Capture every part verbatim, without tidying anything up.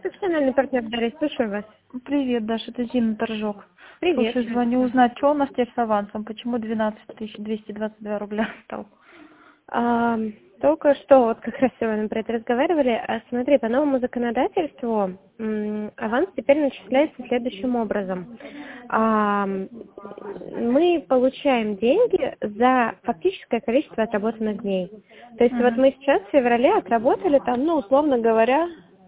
Профессиональный партнер Дарья, слушаю вас. Привет, Даша, это Зина Торжок. Привет. Слушай, звоню узнать, что у нас теперь с авансом, почему двенадцать тысяч двести двадцать два рубля стал? А, только что, вот как раз сегодня про это разговаривали, а, смотри, по новому законодательству м, аванс теперь начисляется следующим образом. А, мы получаем деньги за фактическое количество отработанных дней. То есть вот Угу. мы сейчас в феврале отработали там, ну, условно говоря,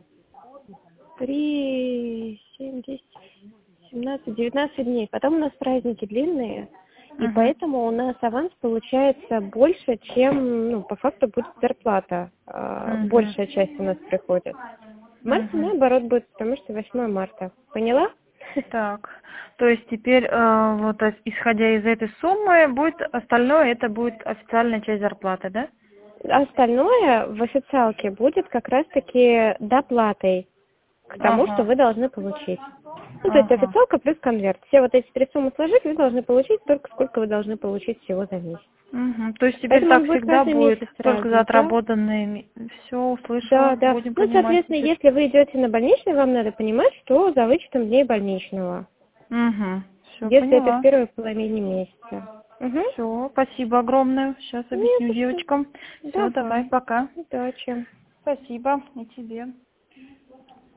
три, семь, десять, семнадцать, девятнадцать дней. Потом у нас праздники длинные, и Угу. поэтому у нас аванс получается больше, чем, ну, по факту будет зарплата. Э, Угу. большая часть у нас приходит. В марте, Угу. наоборот, будет, потому что восьмое марта. Поняла? Так, то есть теперь, э, вот ос- исходя из этой суммы, будет остальное, это будет официальная часть зарплаты, да? Остальное в официалке будет как раз-таки доплатой к тому, что Ага, вы должны получить. Ну, то есть ага. официалка плюс конверт. Все вот эти три суммы сложить, вы должны получить только сколько вы должны получить всего за месяц. Угу. То есть теперь Поэтому так он будет всегда каждый будет, месяц только за разный, да? отработанные. Все, Да, услышала, да. будем Ну, понимать соответственно, теперь. если вы идете на больничный, вам надо понимать, что за вычетом дней больничного, Угу. Все, если это в поняла. первой половине месяца. Угу. Все, спасибо огромное. Сейчас Нет, объясню за что. девочкам. Все, давай, Давай. пока. Удачи. Спасибо. И тебе.